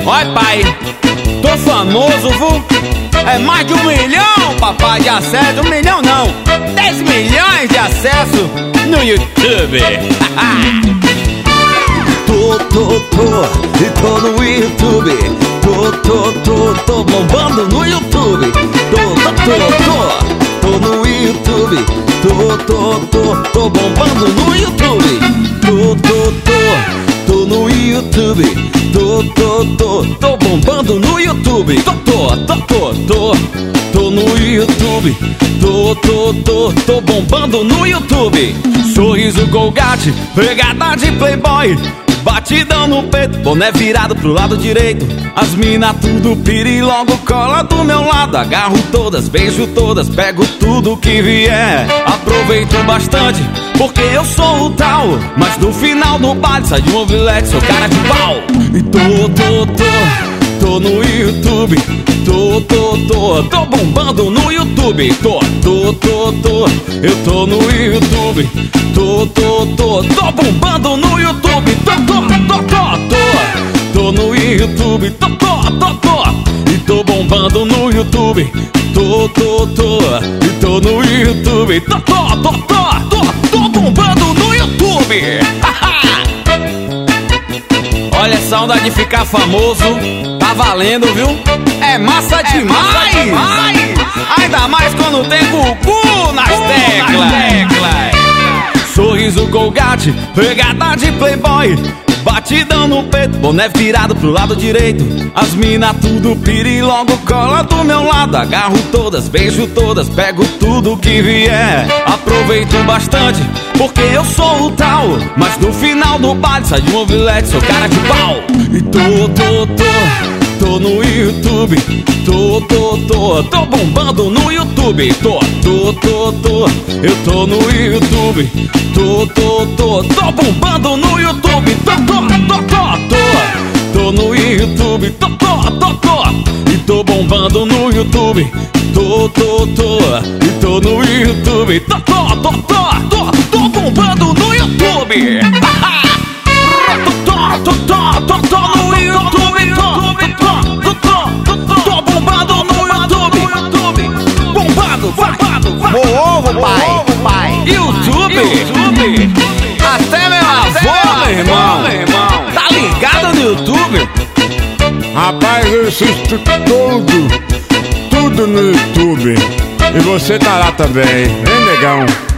Oi, pai, tô famoso, viu? É mais de 1 milhão, papai, de acesso. 1 milhão não, 10 milhões de acesso no YouTube. Tô no YouTube. Tô bombando no YouTube. Tô no YouTube. Tô bombando no YouTube. Tô no YouTube. Tô bombando no YouTube. Tô no YouTube. Tô bombando no YouTube. Sorriso Colgate, pegada de playboy, batidão no peito, boné virado pro lado direito. As mina tudo pira e logo cola do meu lado. Agarro todas, beijo todas, pego tudo que vier. Aproveito bastante, porque eu sou o tal. Mas no final do baile sai de mobilete, sou cara de pau. E tô no YouTube. Tô bombando no YouTube. Eu tô no YouTube. Tô bombando no YouTube. Tô no YouTube. E tô bombando no YouTube. E tô no YouTube. Tô bombando no YouTube. Olha essa onda de ficar famoso, tá valendo, viu? É massa demais! Ainda mais quando tem Gugu nas teclas. Sorriso Colgate, pegada de playboy, batidão no peito, boné virado pro lado direito. As mina tudo pira e logo cola do meu lado. Agarro todas, beijo todas, pego tudo que vier. Aproveito bastante, porque eu sou o tal. Mas no final do baile sai de mobilete, sou cara de pau. E tô no YouTube. Tô bombando no YouTube. Eu tô no YouTube. Tô bombando no YouTube. Tô no YouTube. E tô bombando no YouTube. E tô no YouTube. Tô bombando no YouTube. Tô no YouTube. Tô bombando no YouTube. Bombado, vai. Ovo, pai. YouTube. Até meu avô, meu irmão. Tá ligado no YouTube? Rapaz, eu assisto tudo no YouTube. E você tá lá também, hein, negão?